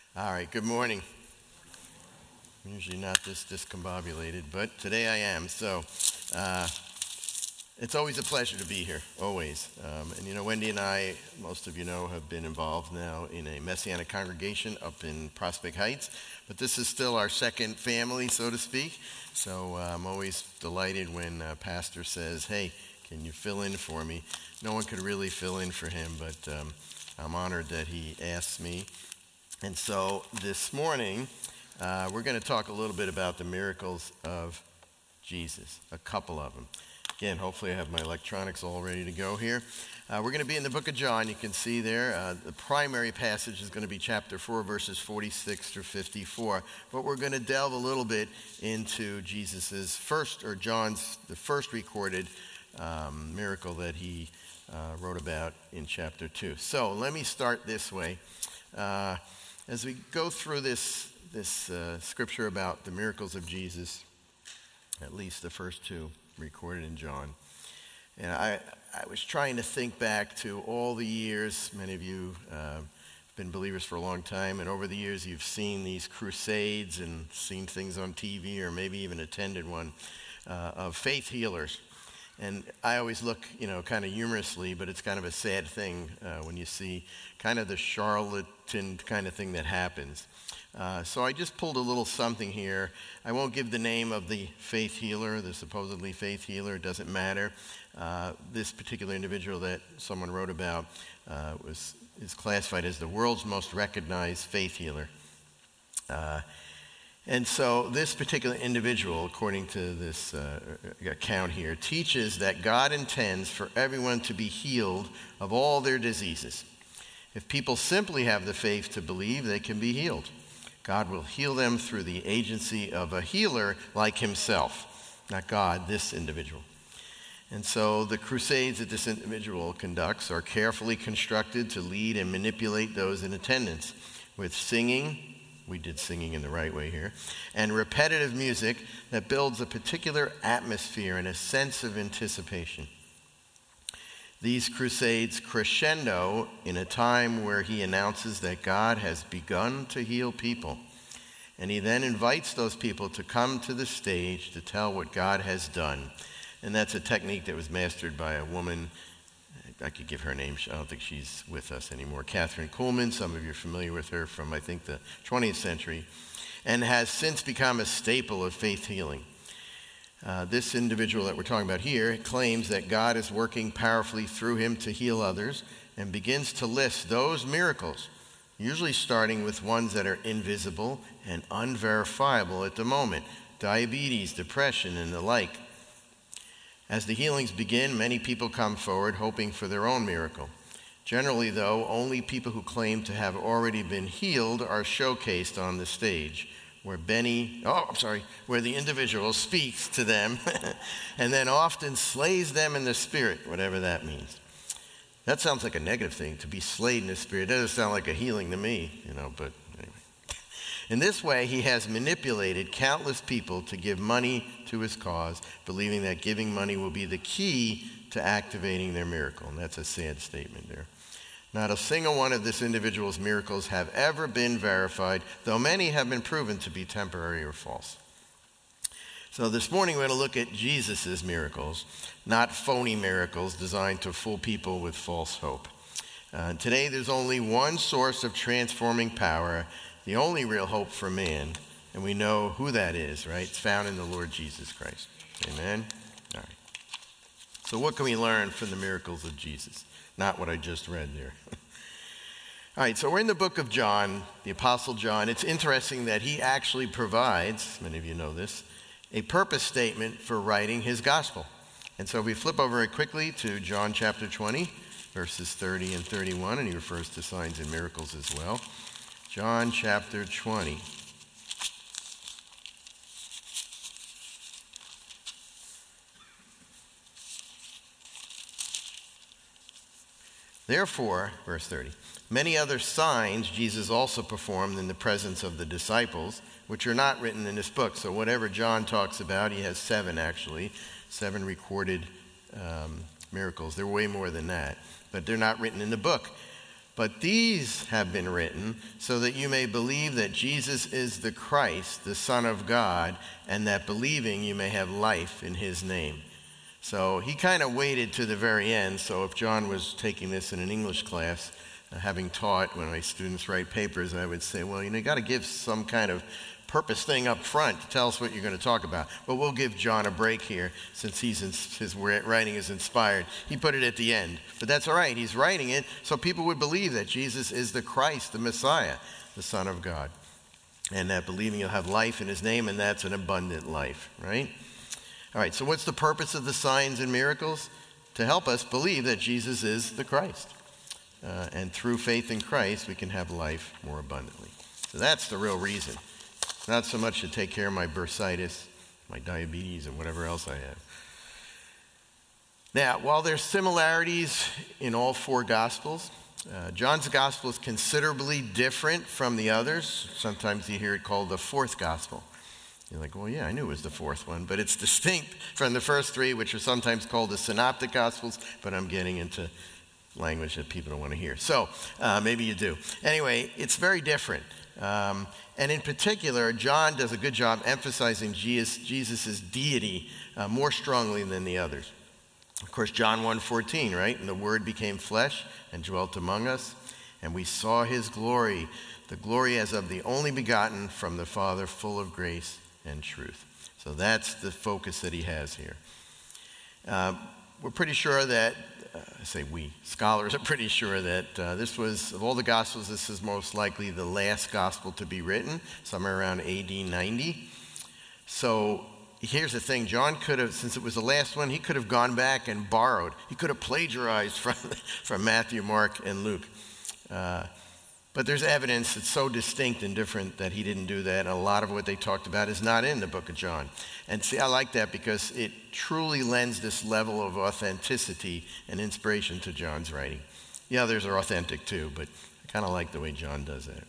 All right, good morning. I'm usually not this discombobulated, but today I am. So it's always a pleasure to be here, always. Wendy and I, most of you know, have been involved now in a Messianic congregation up in Prospect Heights, but this is still our second family, so to speak. So I'm always delighted when a pastor says, hey, can you fill in for me? No one could really fill in for him, but I'm honored that he asked me. And so this morning, we're going to talk a little bit about the miracles of Jesus, a couple of them. Again, hopefully I have my electronics all ready to go here. We're going to be in the book of John. You can see there, the primary passage is going to be chapter 4, verses 46 through 54. But we're going to delve a little bit into Jesus's the first recorded miracle that he wrote about in chapter 2. So let me start this way. As we go through this scripture about the miracles of Jesus, at least the first two recorded in John, and I was trying to think back to all the years. Many of you have been believers for a long time, and over the years you've seen these crusades and seen things on TV or maybe even attended one of faith healers. And I always look, kind of humorously, but it's kind of a sad thing when you see kind of the charlatan kind of thing that happens. So I just pulled a little something here. I won't give the name of the faith healer, the supposedly faith healer. It doesn't matter. This particular individual that someone wrote about is classified as the world's most recognized faith healer. And so this particular individual, according to this account here, teaches that God intends for everyone to be healed of all their diseases. If people simply have the faith to believe, they can be healed. God will heal them through the agency of a healer like himself, not God, this individual. And so the crusades that this individual conducts are carefully constructed to lead and manipulate those in attendance with singing. We did singing in the right way here, and repetitive music that builds a particular atmosphere and a sense of anticipation. These crusades crescendo in a time where he announces that God has begun to heal people, and he then invites those people to come to the stage to tell what God has done. And that's a technique that was mastered by a woman. I could give her name. I don't think she's with us anymore. Catherine Kuhlman. Some of you are familiar with her from, I think, the 20th century, and has since become a staple of faith healing. This individual that we're talking about here claims that God is working powerfully through him to heal others and begins to list those miracles, usually starting with ones that are invisible and unverifiable at the moment: diabetes, depression, and the like. As the healings begin, many people come forward hoping for their own miracle. Generally, though, only people who claim to have already been healed are showcased on the stage, where the individual speaks to them and then often slays them in the spirit, whatever that means. That sounds like a negative thing, to be slayed in the spirit. That doesn't sound like a healing to me, but anyway. In this way, he has manipulated countless people to give money to his cause, believing that giving money will be the key to activating their miracle. And that's a sad statement there. Not a single one of this individual's miracles have ever been verified, though many have been proven to be temporary or false. So this morning we're going to look at Jesus' miracles, not phony miracles designed to fool people with false hope. Today there's only one source of transforming power, the only real hope for man, and we know who that is, right? It's found in the Lord Jesus Christ. Amen? All right. So what can we learn from the miracles of Jesus? Not what I just read there. All right, so we're in the book of John, the Apostle John. It's interesting that he actually provides, many of you know this, a purpose statement for writing his gospel. And so if we flip over very quickly to John chapter 20, verses 30 and 31, and he refers to signs and miracles as well. John chapter 20. Therefore, verse 30, many other signs Jesus also performed in the presence of the disciples, which are not written in this book. So whatever John talks about, he has 7 recorded miracles. There are way more than that, but they're not written in the book. But these have been written so that you may believe that Jesus is the Christ, the Son of God, and that believing you may have life in his name. So he kind of waited to the very end. So if John was taking this in an English class, having taught when my students write papers, I would say, well, you got to give some kind of purpose thing up front to tell us what you're going to talk about. But we'll give John a break here since his writing is inspired. He put it at the end. But that's all right. He's writing it so people would believe that Jesus is the Christ, the Messiah, the Son of God. And that believing you'll have life in his name, and that's an abundant life, right? All right, so what's the purpose of the signs and miracles? To help us believe that Jesus is the Christ. And through faith in Christ, we can have life more abundantly. So that's the real reason. Not so much to take care of my bursitis, my diabetes, and whatever else I have. Now, while there's similarities in all four Gospels, John's Gospel is considerably different from the others. Sometimes you hear it called the fourth Gospel. You're like, well, yeah, I knew it was the fourth one, but it's distinct from the first three, which are sometimes called the Synoptic Gospels, but I'm getting into language that people don't want to hear. So maybe you do. Anyway, it's very different. And in particular, John does a good job emphasizing Jesus' deity more strongly than the others. Of course, John 1:14, right? And the Word became flesh and dwelt among us, and we saw his glory, the glory as of the only begotten from the Father, full of grace and truth. So that's the focus that he has here. We're pretty sure that, scholars are pretty sure that this was, of all the Gospels, this is most likely the last Gospel to be written, somewhere around AD 90. So here's the thing, John could have, since it was the last one, he could have gone back and borrowed. He could have plagiarized from Matthew, Mark, and Luke. But there's evidence that's so distinct and different that he didn't do that. And a lot of what they talked about is not in the book of John. And see, I like that because it truly lends this level of authenticity and inspiration to John's writing. The others are authentic too, but I kind of like the way John does that.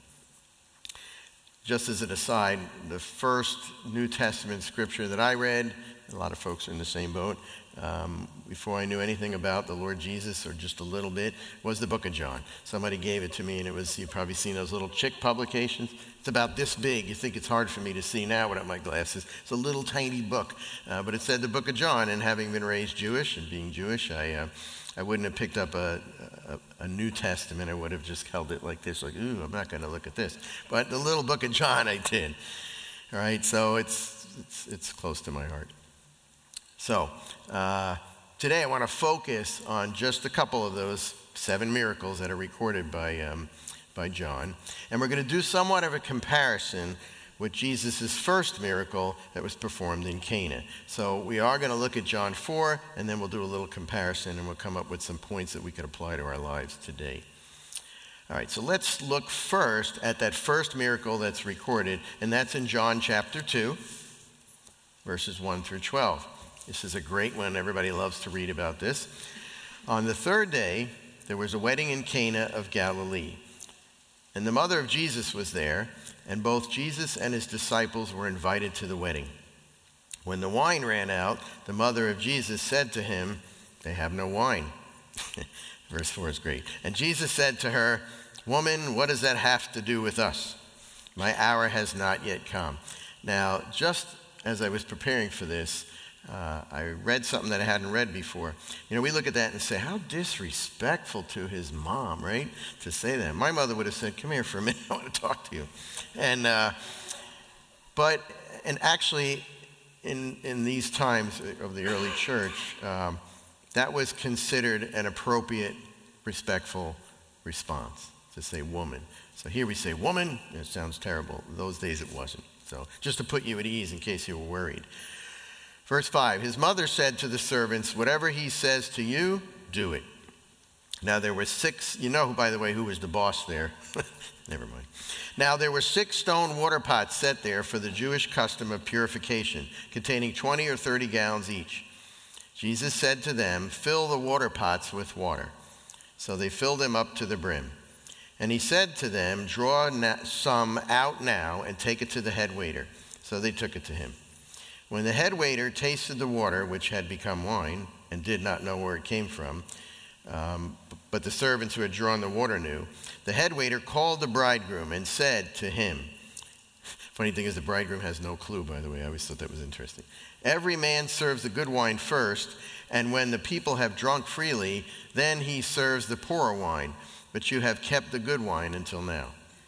Just as an aside, the first New Testament scripture that I read, a lot of folks are in the same boat, before I knew anything about the Lord Jesus, or just a little bit, was the book of John. Somebody gave it to me, and it was, you've probably seen those little chick publications. It's about this big. You think it's hard for me to see now without my glasses. It's a little tiny book, but it said the book of John, and having been raised Jewish and being Jewish, I wouldn't have picked up a New Testament. I would have just held it like this, like, ooh, I'm not going to look at this. But the little book of John I did. All right, so it's close to my heart. So today I want to focus on just a couple of those 7 miracles that are recorded by John. And we're going to do somewhat of a comparison with Jesus' first miracle that was performed in Cana. So we are going to look at John 4, and then we'll do a little comparison, and we'll come up with some points that we could apply to our lives today. All right, so let's look first at that first miracle that's recorded, and that's in John chapter 2, verses 1 through 12. This is a great one. Everybody loves to read about this. On the third day, there was a wedding in Cana of Galilee, and the mother of Jesus was there, and both Jesus and his disciples were invited to the wedding. When the wine ran out, the mother of Jesus said to him, "They have no wine." Verse 4 is great. And Jesus said to her, "Woman, what does that have to do with us? My hour has not yet come." Now, just as I was preparing for this, I read something that I hadn't read before. You know, we look at that and say, how disrespectful to his mom, right? To say that. My mother would have said, "Come here for a minute, I want to talk to you." And actually, in these times of the early church, that was considered an appropriate, respectful response to say woman. So here we say woman, it sounds terrible. In those days it wasn't. So just to put you at ease in case you were worried. Verse 5, his mother said to the servants, "Whatever he says to you, do it." Now there were 6, you know, by the way, who was the boss there? Never mind. Now there were 6 stone water pots set there for the Jewish custom of purification, containing 20 or 30 gallons each. Jesus said to them, "Fill the water pots with water." So they filled them up to the brim. And he said to them, "Draw some out now and take it to the head waiter." So they took it to him. When the head waiter tasted the water, which had become wine, and did not know where it came from, but the servants who had drawn the water knew. The head waiter called the bridegroom and said to him, funny thing is the bridegroom has no clue, by the way. I always thought that was interesting. Every man serves the good wine first, and when the people have drunk freely, then he serves the poorer wine. But you have kept the good wine until now.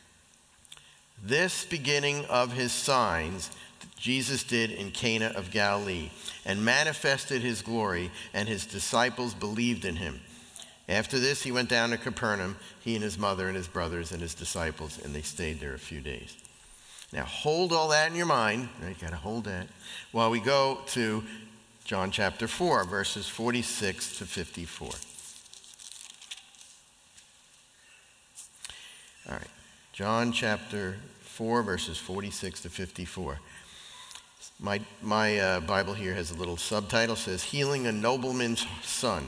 This beginning of his signs Jesus did in Cana of Galilee, and manifested his glory, and his disciples believed in him. After this, he went down to Capernaum, he and his mother and his brothers and his disciples, and they stayed there a few days. Now, hold all that in your mind. You got to hold that. While we go to John chapter 4, verses 46 to 54. All right. John chapter 4, verses 46 to 54. My Bible here has a little subtitle, says, Healing a Nobleman's Son.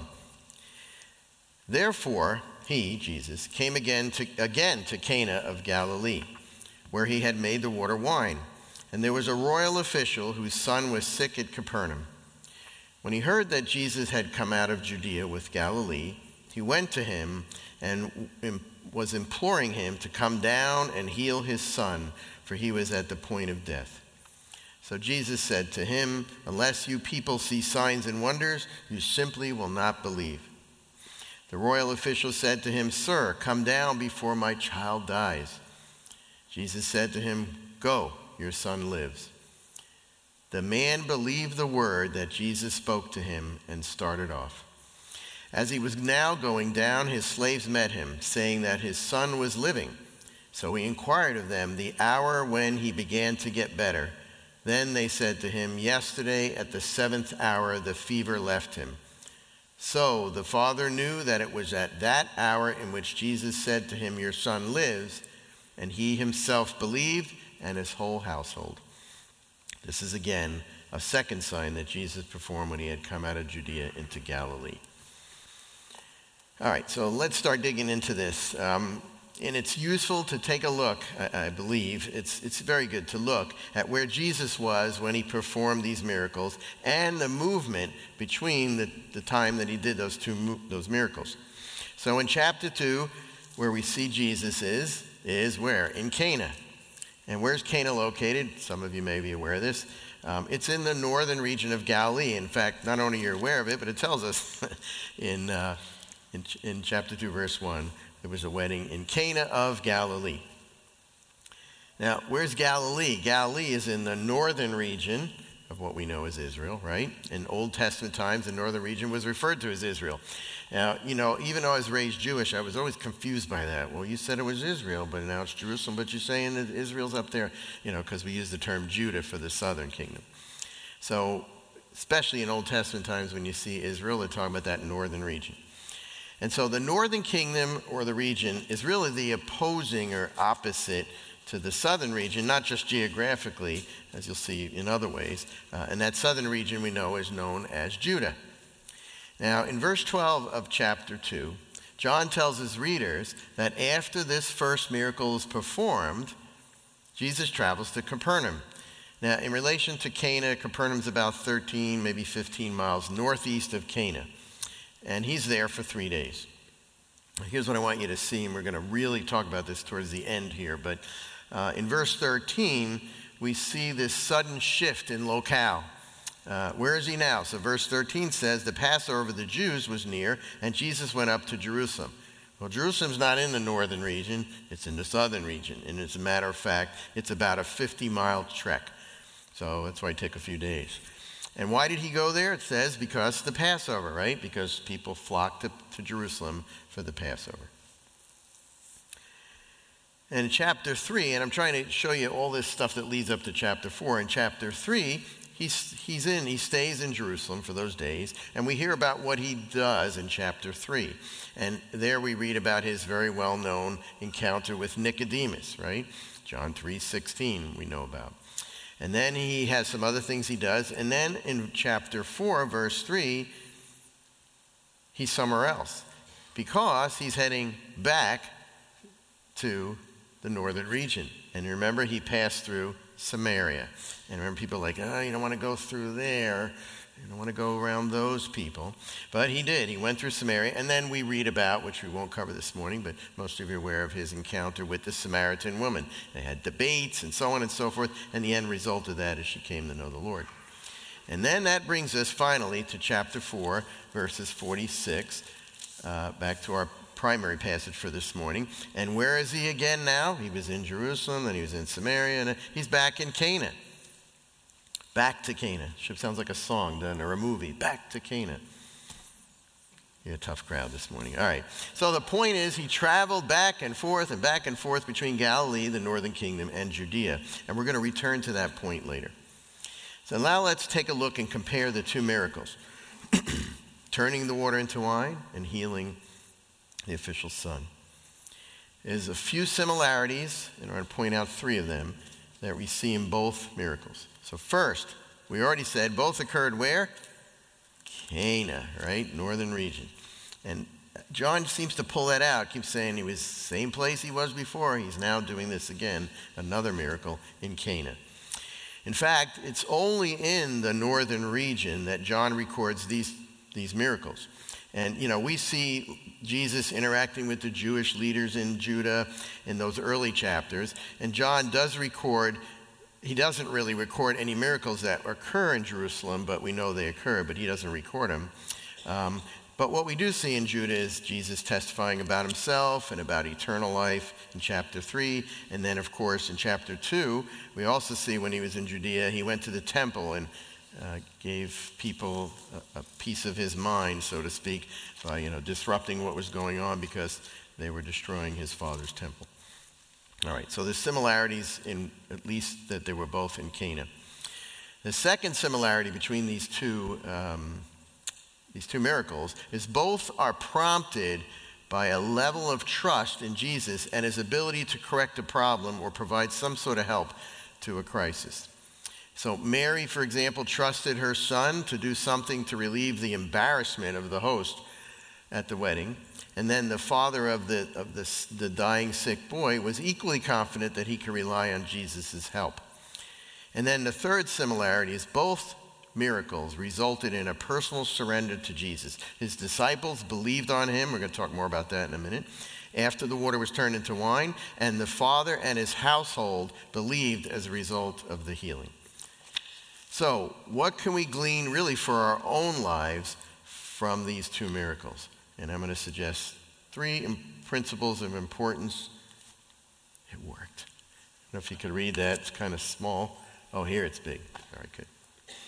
Therefore, he, Jesus, came again to Cana of Galilee, where he had made the water wine. And there was a royal official whose son was sick at Capernaum. When he heard that Jesus had come out of Judea with Galilee, he went to him and was imploring him to come down and heal his son, for he was at the point of death. So Jesus said to him, Unless you people see signs and wonders, you simply will not believe. The royal official said to him, Sir, come down before my child dies. Jesus said to him, Go, your son lives. The man believed the word that Jesus spoke to him and started off. As he was now going down, his slaves met him, saying that his son was living. So he inquired of them the hour when he began to get better. Then they said to him, Yesterday at the 7th hour the fever left him. So the father knew that it was at that hour in which Jesus said to him, Your son lives, and he himself believed, and his whole household. This is again a second sign that Jesus performed when he had come out of Judea into Galilee. All right, so let's start digging into this. And it's useful to take a look, I believe. It's very good to look at where Jesus was when he performed these miracles and the movement between the time that he did those miracles. So in chapter 2, where we see Jesus is where? In Cana. And where's Cana located? Some of you may be aware of this. It's in the northern region of Galilee. In fact, not only are you aware of it, but it tells us in chapter 2, verse 1, there was a wedding in Cana of Galilee. Now, where's Galilee? Galilee is in the northern region of what we know as Israel, right? In Old Testament times, the northern region was referred to as Israel. Now, even though I was raised Jewish, I was always confused by that. Well, you said it was Israel, but now it's Jerusalem, but you're saying that Israel's up there, because we use the term Judah for the southern kingdom. So, especially in Old Testament times when you see Israel, they're talking about that northern region. And so the northern kingdom or the region is really the opposing or opposite to the southern region, not just geographically, as you'll see in other ways. And that southern region we know is known as Judah. Now, in verse 12 of chapter 2, John tells his readers that after this first miracle is performed, Jesus travels to Capernaum. Now, in relation to Cana, Capernaum's about 13, maybe 15 miles northeast of Cana. And he's there for 3 days. Here's what I want you to see, and we're going to really talk about this towards the end here. But in verse 13, we see this sudden shift in locale. Where is he now? So verse 13 says, the Passover of the Jews was near, and Jesus went up to Jerusalem. Well, Jerusalem's not in the northern region, it's in the southern region. And as a matter of fact, it's about a 50-mile trek. So that's why it took a few days. And why did he go there? It says because the Passover, right? Because people flocked to Jerusalem for the Passover. And in chapter 3, and I'm trying to show you all this stuff that leads up to chapter 4. In chapter 3, he stays in Jerusalem for those days, and we hear about what he does in chapter 3. And there we read about his very well-known encounter with Nicodemus, right? John 3:16 we know about. And then he has some other things he does. And then in chapter 4, verse 3, he's somewhere else because he's heading back to the northern region. And remember, he passed through Samaria. And remember, people are like, you don't want to go through there. You don't want to go around those people. But he did. He went through Samaria. And then we read about, which we won't cover this morning, but most of you are aware of his encounter with the Samaritan woman. They had debates and so on and so forth. And the end result of that is she came to know the Lord. And then that brings us finally to chapter 4, verses 46, back to our primary passage for this morning. And where is he again now? He was in Jerusalem, then he was in Samaria, and he's back in Cana. Back to Cana. Sounds like a song done or a movie. Back to Cana. You're a tough crowd this morning. All right. So the point is he traveled back and forth between Galilee, the northern kingdom, and Judea. And we're going to return to that point later. So now let's take a look and compare the two miracles. Turning the water into wine and healing the official's son. There's a few similarities, and I'm going to point out three of them that we see in both miracles. So first, we already said both occurred where? Cana, right? Northern region. And John seems to pull that out, keeps saying he was same place he was before. He's now doing this again, another miracle in Cana. In fact, it's only in the northern region that John records these miracles. And, we see Jesus interacting with the Jewish leaders in Judah in those early chapters. And John does record, he doesn't really record any miracles that occur in Jerusalem, but we know they occur, but he doesn't record them. But what we do see in Judah is Jesus testifying about himself and about eternal life in chapter 3. And then, of course, in chapter 2, we also see when he was in Judea, he went to the temple and gave people a piece of his mind, so to speak, by disrupting what was going on because they were destroying his father's temple. All right, so there's similarities in at least that they were both in Cana. The second similarity between these two miracles is both are prompted by a level of trust in Jesus and his ability to correct a problem or provide some sort of help to a crisis. So Mary, for example, trusted her son to do something to relieve the embarrassment of the host at the wedding. And then the father of the dying sick boy was equally confident that he could rely on Jesus' help. And then the third similarity is both miracles resulted in a personal surrender to Jesus. His disciples believed on him. We're going to talk more about that in a minute. After the water was turned into wine, and the father and his household believed as a result of the healing. So, what can we glean really for our own lives from these two miracles? And I'm going to suggest three principles of importance. It worked. I don't know if you could read that. It's kind of small. Oh, here it's big. All right, good.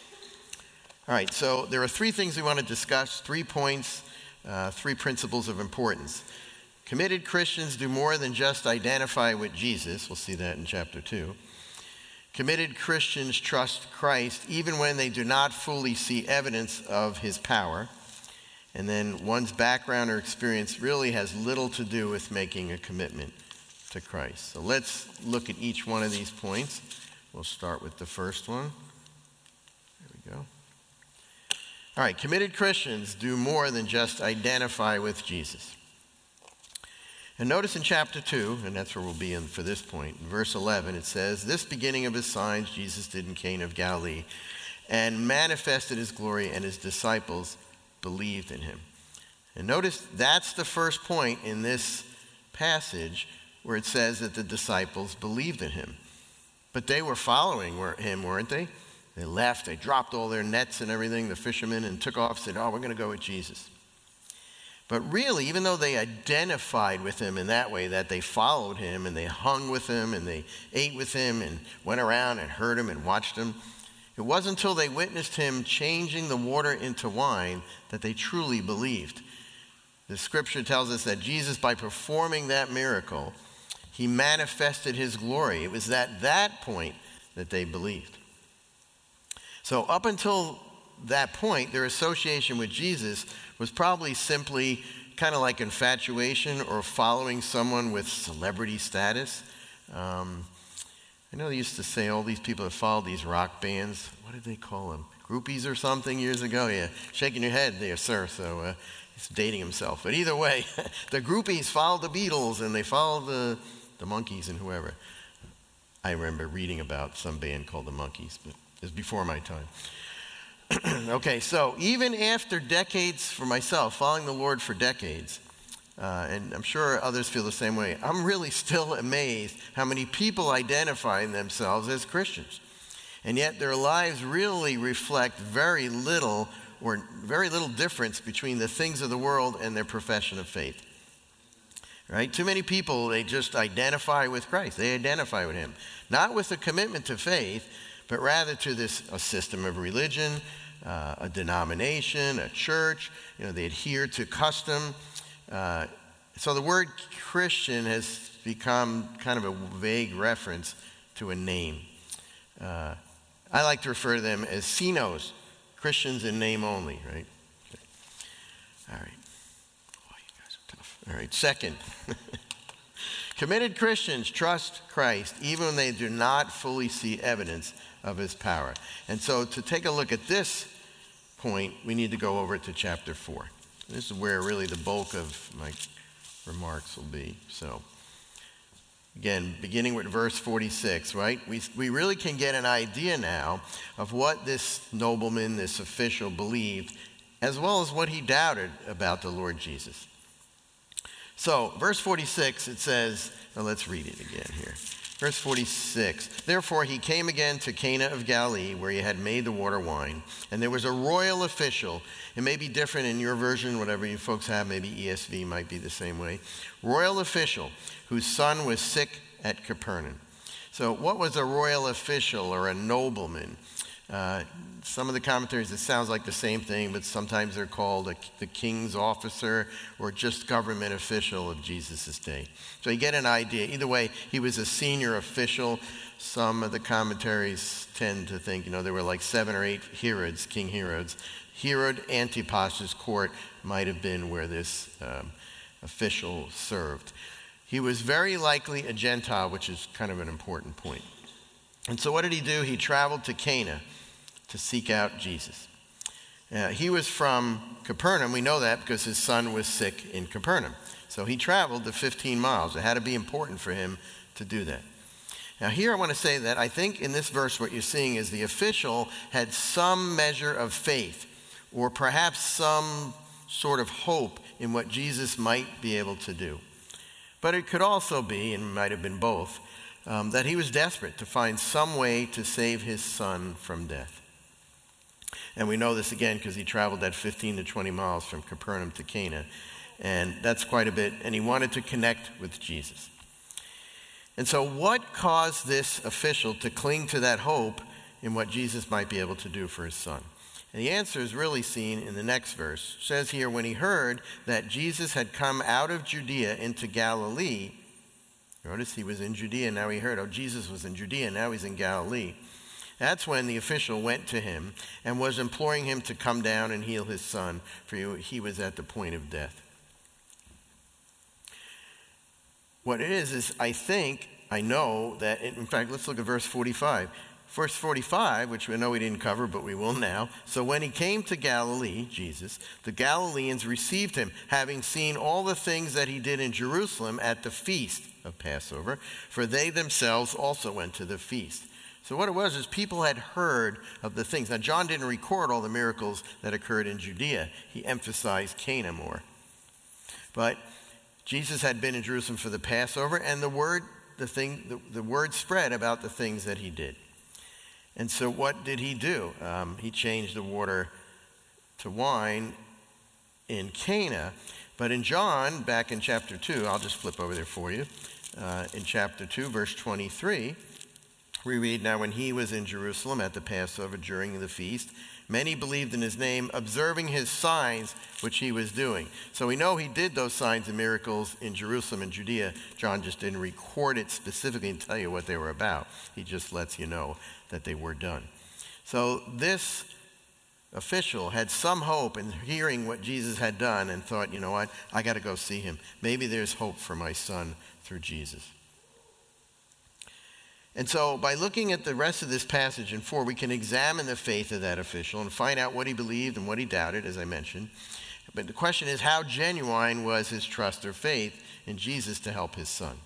All right, so there are three things we want to discuss, 3 points, 3 principles of importance. Committed Christians do more than just identify with Jesus. We'll see that in chapter 2. Committed Christians trust Christ even when they do not fully see evidence of his power. And then one's background or experience really has little to do with making a commitment to Christ. So let's look at each one of these points. We'll start with the first one. There we go. All right, committed Christians do more than just identify with Jesus. And notice in chapter 2, and that's where we'll be in for this point, in verse 11, it says, "This beginning of his signs Jesus did in Cana of Galilee, and manifested his glory, and his disciples believed in him." And notice that's the first point in this passage where it says that the disciples believed in him. But they were following him, weren't they? They left, they dropped all their nets and everything, the fishermen, and took off, said, "Oh, we're going to go with Jesus." But really, even though they identified with him in that way, that they followed him and they hung with him and they ate with him and went around and heard him and watched him, it wasn't until they witnessed him changing the water into wine that they truly believed. The scripture tells us that Jesus, by performing that miracle, he manifested his glory. It was at that point that they believed. So up until that point, their association with Jesus was probably simply kind of like infatuation or following someone with celebrity status. I know they used to say all these people that followed these rock bands, what did they call them? Groupies or something years ago? Yeah, shaking your head there, sir. So he's dating himself. But either way, the groupies followed the Beatles and they followed the Monkees and whoever. I remember reading about some band called the Monkees, but it was before my time. Okay, so even after decades for myself, following the Lord for decades, and I'm sure others feel the same way, I'm really still amazed how many people identify themselves as Christians. And yet their lives really reflect very little difference between the things of the world and their profession of faith. Right? Too many people, they just identify with Christ. They identify with him. Not with a commitment to faith, but rather to a system of religion, a denomination, a church. They adhere to custom. So the word Christian has become kind of a vague reference to a name. I like to refer to them as CINOs, Christians in name only, right? Okay. All right. Oh, you guys are tough. All right. Second, committed Christians trust Christ even when they do not fully see evidence of his power. And so to take a look at this point, we need to go over to chapter 4. This is where really the bulk of my remarks will be. So, again, beginning with verse 46, right? We really can get an idea now of what this nobleman, this official, believed, as well as what he doubted about the Lord Jesus. So, verse 46, it says, well, let's read it again here. Verse 46, therefore he came again to Cana of Galilee, where he had made the water wine. And there was a royal official. It may be different in your version, whatever you folks have, maybe ESV might be the same way. Royal official, whose son was sick at Capernaum. So what was a royal official or a nobleman? Some of the commentaries, it sounds like the same thing, but sometimes they're called the king's officer or just government official of Jesus' day. So you get an idea. Either way, he was a senior official. Some of the commentaries tend to think, there were like 7 or 8 Herods, King Herods. Herod Antipas's court might have been where this official served. He was very likely a Gentile, which is kind of an important point. And so what did he do? He traveled to Cana to seek out Jesus. He was from Capernaum. We know that because his son was sick in Capernaum. So he traveled the 15 miles. It had to be important for him to do that. Now here I want to say that I think in this verse what you're seeing is the official had some measure of faith or perhaps some sort of hope in what Jesus might be able to do. But it could also be, and it might have been both, that he was desperate to find some way to save his son from death. And we know this again because he traveled that 15 to 20 miles from Capernaum to Cana. And that's quite a bit. And he wanted to connect with Jesus. And so what caused this official to cling to that hope in what Jesus might be able to do for his son? And the answer is really seen in the next verse. It says here, when he heard that Jesus had come out of Judea into Galilee, notice he was in Judea, now he heard, Jesus was in Judea, now he's in Galilee. That's when the official went to him and was imploring him to come down and heal his son, for he was at the point of death. What it is I know that, in fact, let's look at verse 45. Verse 45, which we know we didn't cover, but we will now. So when he came to Galilee, Jesus, the Galileans received him, having seen all the things that he did in Jerusalem at the feast of Passover, for they themselves also went to the feast. So what it was is people had heard of the things. Now, John didn't record all the miracles that occurred in Judea. He emphasized Cana more. But Jesus had been in Jerusalem for the Passover, and the word spread about the things that he did. And so what did he do? He changed the water to wine in Cana. But in John, back in chapter 2, I'll just flip over there for you. In chapter 2, verse 23, we read, now when he was in Jerusalem at the Passover during the feast, many believed in his name, observing his signs which he was doing. So we know he did those signs and miracles in Jerusalem and Judea. John just didn't record it specifically and tell you what they were about. He just lets you know that they were done. So this official had some hope in hearing what Jesus had done and thought, you know what, I got to go see him. Maybe there's hope for my son through Jesus. And so by looking at the rest of this passage in 4, we can examine the faith of that official and find out what he believed and what he doubted, as I mentioned. But the question is, how genuine was his trust or faith in Jesus to help his son?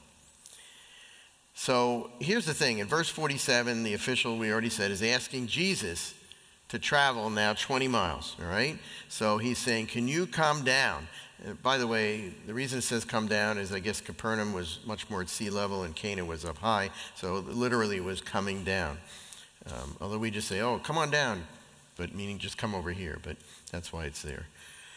So here's the thing. In verse 47, the official, we already said, is asking Jesus to travel now 20 miles, all right? So he's saying, can you come down? By the way, the reason it says come down is I guess Capernaum was much more at sea level and Cana was up high, so it literally was coming down. Although we just say, oh, come on down, but meaning just come over here, but that's why it's there.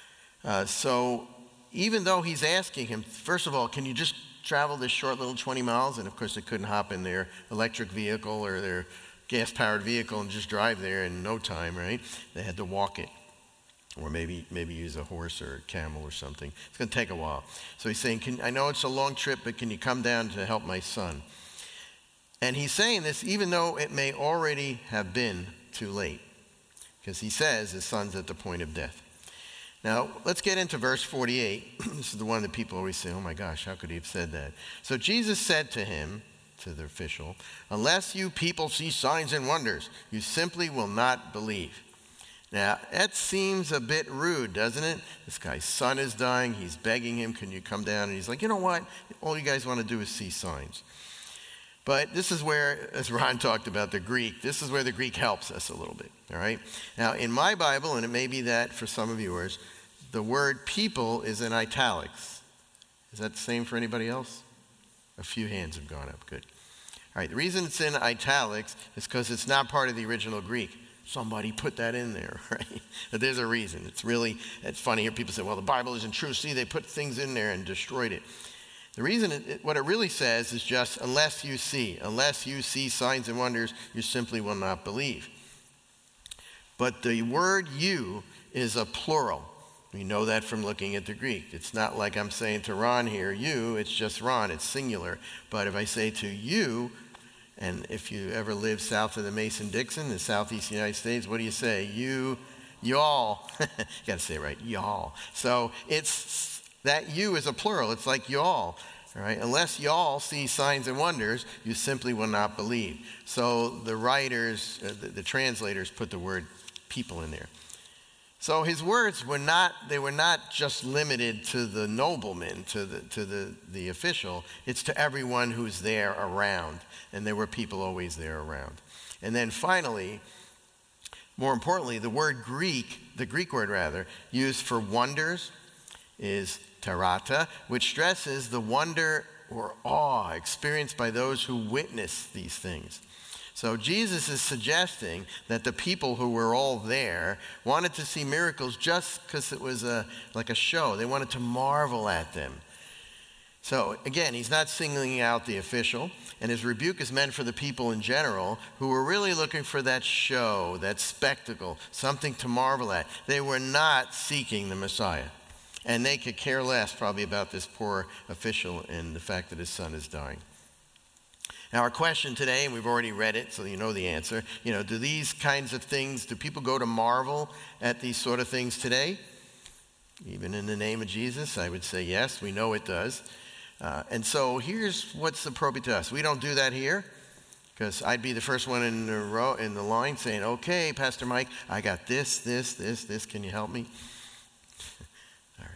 So even though he's asking him, first of all, can you just travel this short little 20 miles? And of course they couldn't hop in their electric vehicle or their gas-powered vehicle and just drive there in no time, right? They had to walk it. Or maybe use a horse or a camel or something. It's going to take a while. So he's saying, I know it's a long trip, but can you come down to help my son? And he's saying this even though it may already have been too late. Because he says his son's at the point of death. Now, let's get into verse 48. This is the one that people always say, oh my gosh, how could he have said that? So Jesus said to him, to the official, unless you people see signs and wonders, you simply will not believe. Now, that seems a bit rude, doesn't it? This guy's son is dying. He's begging him, can you come down? And he's like, you know what? All you guys want to do is see signs. But this is where, as Ron talked about the Greek, this is where the Greek helps us a little bit, all right? Now, in my Bible, and it may be that for some of yours, the word people is in italics. Is that the same for anybody else? A few hands have gone up. Good. All right, the reason it's in italics is because it's not part of the original Greek. Somebody put that in there, right? But there's a reason. It's funny here. People say, well, the Bible isn't true. See, they put things in there and destroyed it. The reason, what it really says is just, unless you see signs and wonders, you simply will not believe. But the word you is a plural. We know that from looking at the Greek. It's not like I'm saying to Ron here, you, it's just Ron, it's singular. But if I say to you, and if you ever live south of the Mason-Dixon, the southeast United States, what do you say? Y'all. You got to say it right, y'all. So it's that you is a plural. It's like y'all. All right? Unless y'all see signs and wonders, you simply will not believe. So the writers, the translators put the word people in there. So his words were not just limited to the nobleman, to the official. It's to everyone who's there around. And there were people always there around. And then finally, more importantly, the Greek word used for wonders is terata, which stresses the wonder or awe experienced by those who witness these things. So Jesus is suggesting that the people who were all there wanted to see miracles just because it was like a show. They wanted to marvel at them. So again, he's not singling out the official, and his rebuke is meant for the people in general who were really looking for that show, that spectacle, something to marvel at. They were not seeking the Messiah, and they could care less probably about this poor official and the fact that his son is dying. Now our question today, and we've already read it, so you know the answer, do these kinds of things, do people go to marvel at these sort of things today? Even in the name of Jesus, I would say yes, we know it does. And so here's what's appropriate to us. We don't do that here, because I'd be the first one in the line saying, okay, Pastor Mike, I got this, can you help me? All right.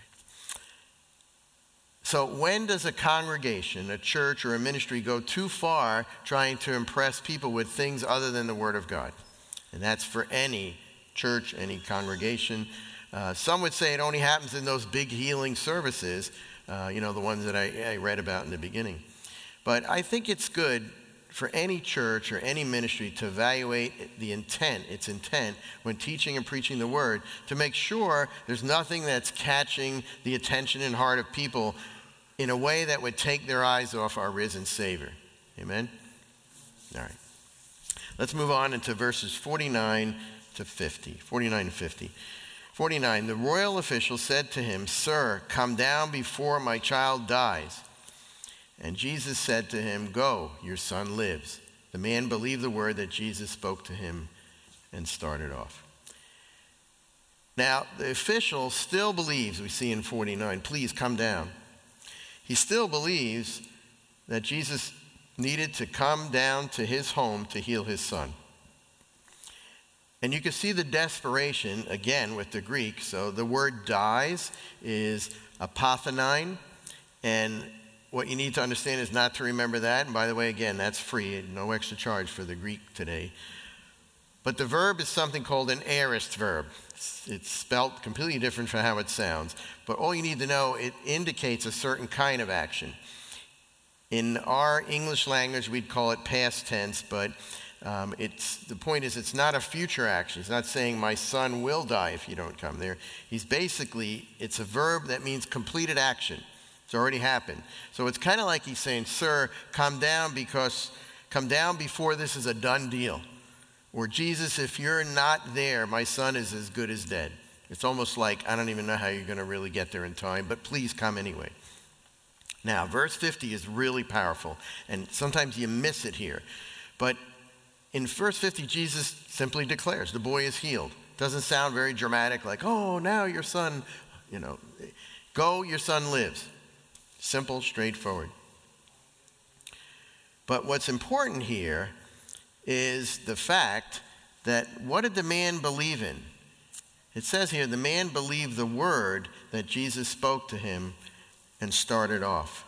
So when does a congregation, a church, or a ministry go too far trying to impress people with things other than the Word of God? And that's for any church, any congregation. Some would say it only happens in those big healing services, the ones that I read about in the beginning. But I think it's good for any church or any ministry to evaluate its intent when teaching and preaching the Word, to make sure there's nothing that's catching the attention and heart of people in a way that would take their eyes off our risen Savior. Amen? All right. Let's move on into verses 49 to 50. 49 and 50. 49, the royal official said to him, "Sir, come down before my child dies." And Jesus said to him, "Go, your son lives." The man believed the word that Jesus spoke to him and started off. Now, the official still believes, we see in 49, please come down. He still believes that Jesus needed to come down to his home to heal his son. And you can see the desperation, again, with the Greek. So the word dies is apothonine. And what you need to understand is not to remember that. And by the way, again, that's free. No extra charge for the Greek today. But the verb is something called an aorist verb. It's spelt completely different from how it sounds. But all you need to know, it indicates a certain kind of action. In our English language, we'd call it past tense, but the point is it's not a future action. It's not saying my son will die if you don't come there. It's a verb that means completed action. It's already happened. So it's kind of like he's saying, sir, come down before this is a done deal. Or Jesus, if you're not there, my son is as good as dead. It's almost like, I don't even know how you're going to really get there in time, but please come anyway. Now, verse 50 is really powerful, and sometimes you miss it here. But in verse 50, Jesus simply declares, the boy is healed. Doesn't sound very dramatic, like, oh, now your son, go, your son lives. Simple, straightforward. But what's important here is the fact that what did the man believe in? It says here, the man believed the word that Jesus spoke to him and started off.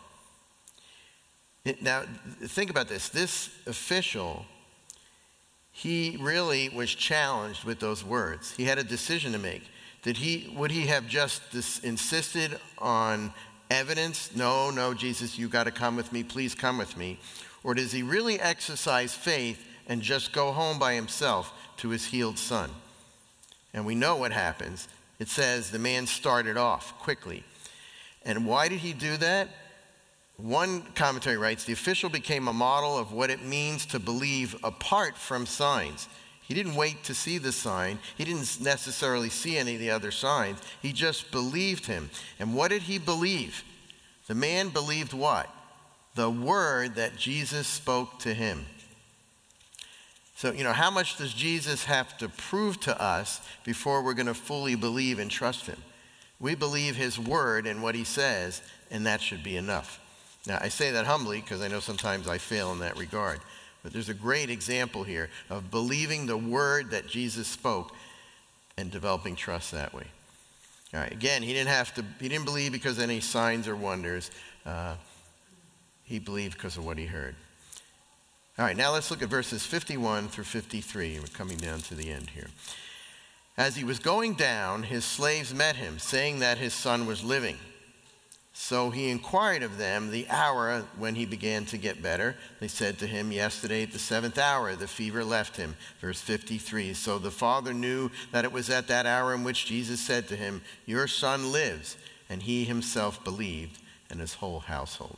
Now, think about this. This official, he really was challenged with those words. He had a decision to make. Would he have just insisted on evidence? No, Jesus, you got to come with me. Please come with me. Or does he really exercise faith and just go home by himself to his healed son? And we know what happens. It says the man started off quickly. And why did he do that? One commentary writes, the official became a model of what it means to believe apart from signs. He didn't wait to see the sign. He didn't necessarily see any of the other signs. He just believed him. And what did he believe? The man believed what? The word that Jesus spoke to him. So, how much does Jesus have to prove to us before we're going to fully believe and trust him? We believe his word and what he says, and that should be enough. Now, I say that humbly because I know sometimes I fail in that regard. But there's a great example here of believing the word that Jesus spoke and developing trust that way. All right, again, he didn't believe because of any signs or wonders. He believed because of what he heard. All right, now let's look at verses 51 through 53. We're coming down to the end here. As he was going down, his slaves met him, saying that his son was living. So he inquired of them the hour when he began to get better. They said to him, yesterday at the 7th hour, the fever left him. Verse 53, so the father knew that it was at that hour in which Jesus said to him, your son lives. And he himself believed, and his whole household.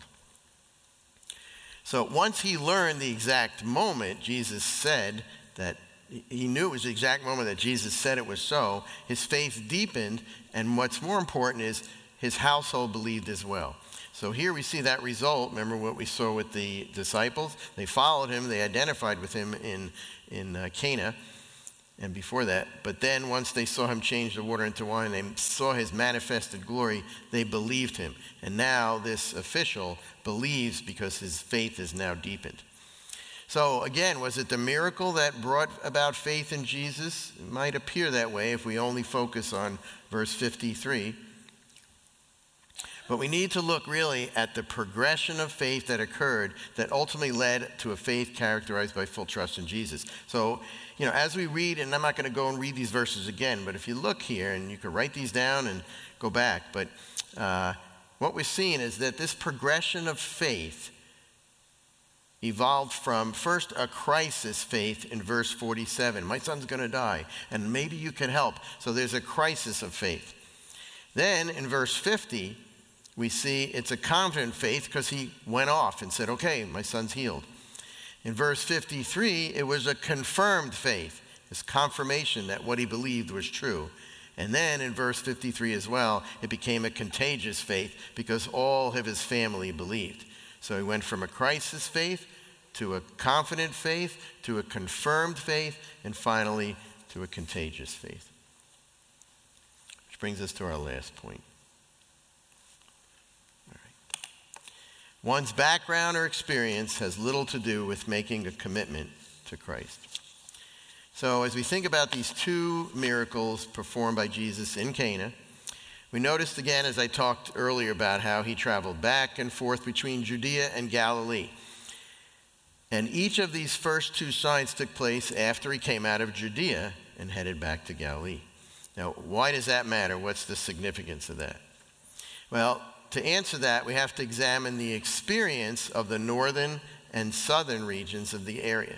So once he learned the exact moment Jesus said that, he knew it was the exact moment that Jesus said it was so, his faith deepened, and what's more important is his household believed as well. So here we see that result. Remember what we saw with the disciples? They followed him. They identified with him in Cana and before that. But then once they saw him change the water into wine, they saw his manifested glory, they believed him. And now this official believes because his faith is now deepened. So again, was it the miracle that brought about faith in Jesus? It might appear that way if we only focus on verse 53. But we need to look really at the progression of faith that occurred that ultimately led to a faith characterized by full trust in Jesus. So, as we read, and I'm not going to go and read these verses again, but if you look here, and you can write these down and go back, but what we're seeing is that this progression of faith evolved from first a crisis faith in verse 47. My son's going to die, and maybe you can help. So there's a crisis of faith. Then in verse 50, we see it's a confident faith because he went off and said, okay, my son's healed. In verse 53, it was a confirmed faith. It's confirmation that what he believed was true. And then in verse 53 as well, it became a contagious faith because all of his family believed. So he went from a crisis faith to a confident faith to a confirmed faith and finally to a contagious faith. Which brings us to our last point. One's background or experience has little to do with making a commitment to Christ. So as we think about these two miracles performed by Jesus in Cana, we noticed again, as I talked earlier about how he traveled back and forth between Judea and Galilee. And each of these first two signs took place after he came out of Judea and headed back to Galilee. Now, why does that matter? What's the significance of that? Well, to answer that, we have to examine the experience of the northern and southern regions of the area.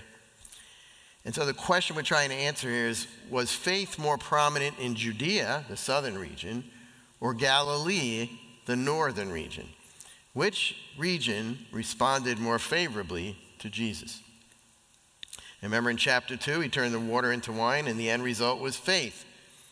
And so the question we're trying to answer here is, was faith more prominent in Judea, the southern region, or Galilee, the northern region? Which region responded more favorably to Jesus? And remember in chapter 2, he turned the water into wine, and the end result was faith.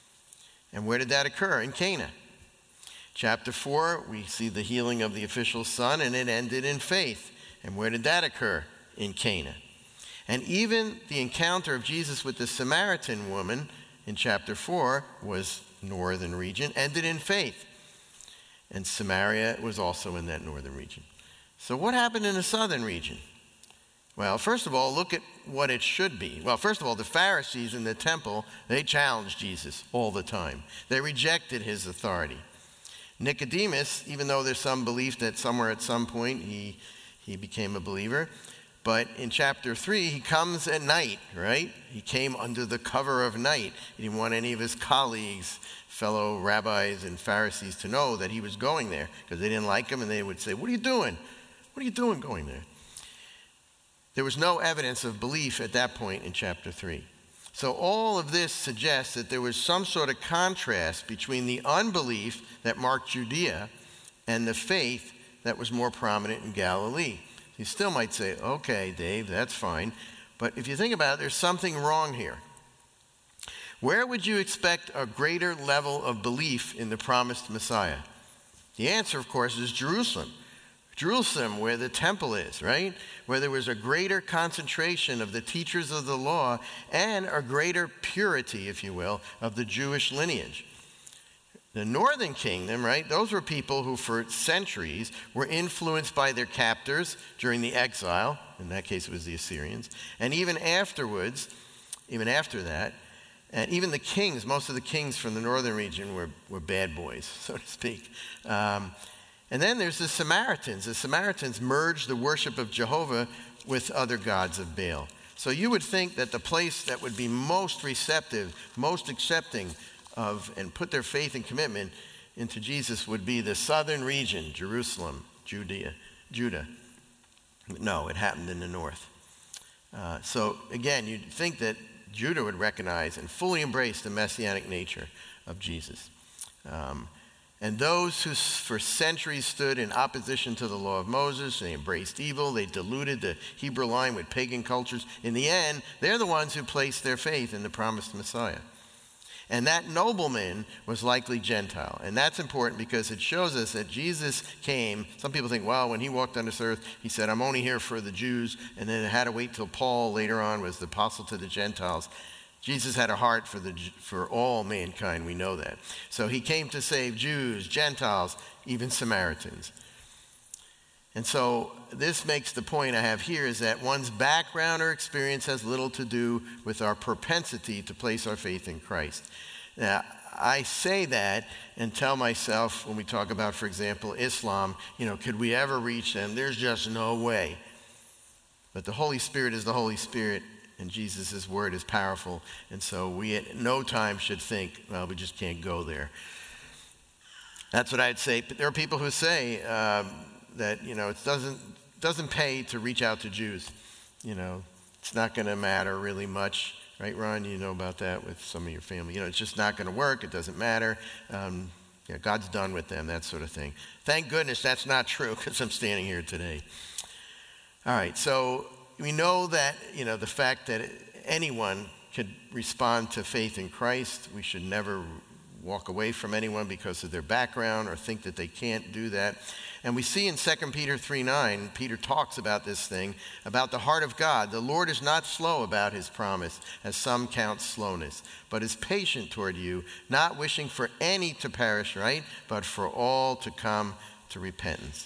And where did that occur? In Cana. Chapter 4, we see the healing of the official son, and it ended in faith. And where did that occur? In Cana. And even the encounter of Jesus with the Samaritan woman in chapter 4 was northern region, ended in faith. And Samaria was also in that northern region. So what happened in the southern region? Well, first of all, look at what it should be. Well, first of all, the Pharisees in the temple, they challenged Jesus all the time. They rejected his authority. Nicodemus, even though there's some belief that somewhere at some point he became a believer, but in chapter 3, he comes at night, right? He came under the cover of night. He didn't want any of his colleagues, fellow rabbis and Pharisees, to know that he was going there because they didn't like him, and they would say, "What are you doing? What are you doing going there?" There was no evidence of belief at that point in chapter 3. So all of this suggests that there was some sort of contrast between the unbelief that marked Judea and the faith that was more prominent in Galilee. You still might say, "Okay, Dave, that's fine." But if you think about it, there's something wrong here. Where would you expect a greater level of belief in the promised Messiah? The answer, of course, is Jerusalem. Jerusalem, where the temple is, right? Where there was a greater concentration of the teachers of the law and a greater purity, if you will, of the Jewish lineage. The northern kingdom, right? Those were people who for centuries were influenced by their captors during the exile. In that case, it was the Assyrians. And even afterwards, even after that, and even the kings, most of the kings from the northern region were bad boys, so to speak. And then there's the Samaritans. The Samaritans merged the worship of Jehovah with other gods of Baal. So you would think that the place that would be most receptive, most accepting of and put their faith and commitment into Jesus would be the southern region, Jerusalem, Judah. No, it happened in the north. So again, you'd think that Judah would recognize and fully embrace the messianic nature of Jesus. And those who for centuries stood in opposition to the law of Moses, they embraced evil, they diluted the Hebrew line with pagan cultures. In the end, they're the ones who placed their faith in the promised Messiah. And that nobleman was likely Gentile. And that's important because it shows us that Jesus came. Some people think, well, when he walked on this earth, he said, "I'm only here for the Jews." And then had to wait till Paul later on was the apostle to the Gentiles. Jesus had a heart for all mankind. We know that. So he came to save Jews, Gentiles, even Samaritans. And so this makes the point I have here is that one's background or experience has little to do with our propensity to place our faith in Christ. Now, I say that and tell myself when we talk about, for example, Islam, could we ever reach them? There's just no way. But the Holy Spirit is the Holy Spirit, and Jesus' word is powerful. And so we at no time should think, well, we just can't go there. That's what I'd say. But there are people who say that, it doesn't pay to reach out to Jews. It's not going to matter really much. Right, Ron? You know about that with some of your family. It's just not going to work. It doesn't matter. God's done with them, that sort of thing. Thank goodness that's not true because I'm standing here today. All right, so we know that, the fact that anyone could respond to faith in Christ, we should never walk away from anyone because of their background or think that they can't do that. And we see in 2 Peter 3:9, Peter talks about this thing, about the heart of God. The Lord is not slow about his promise, as some count slowness, but is patient toward you, not wishing for any to perish, right? But for all to come to repentance.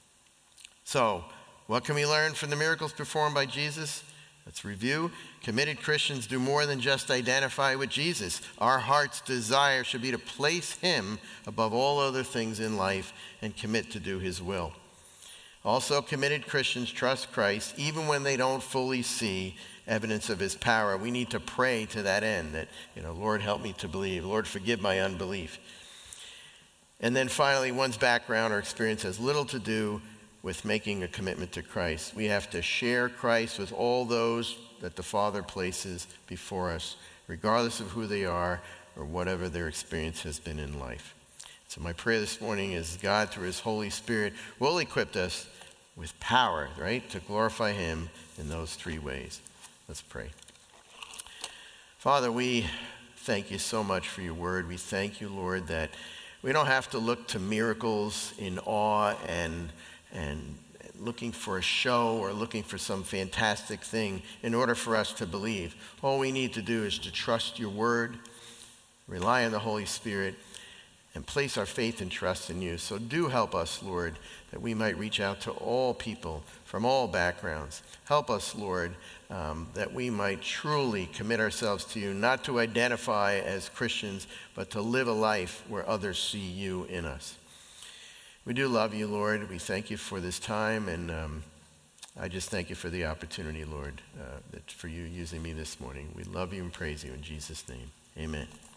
So, what can we learn from the miracles performed by Jesus? Let's review. Committed Christians do more than just identify with Jesus. Our heart's desire should be to place him above all other things in life and commit to do his will. Also, committed Christians trust Christ even when they don't fully see evidence of his power. We need to pray to that end that, Lord, help me to believe. Lord, forgive my unbelief. And then finally, one's background or experience has little to do with making a commitment to Christ. We have to share Christ with all those that the Father places before us, regardless of who they are or whatever their experience has been in life. So my prayer this morning is God, through his Holy Spirit, will equip us with power, right, to glorify him in those three ways. Let's pray. Father, we thank you so much for your word. We thank you, Lord, that we don't have to look to miracles in awe and looking for a show or looking for some fantastic thing in order for us to believe. All we need to do is to trust your word, rely on the Holy Spirit, and place our faith and trust in you. So do help us, Lord, that we might reach out to all people from all backgrounds. Help us, Lord, that we might truly commit ourselves to you, not to identify as Christians, but to live a life where others see you in us. We do love you, Lord. We thank you for this time, and I just thank you for the opportunity, Lord, for you using me this morning. We love you and praise you in Jesus' name. Amen.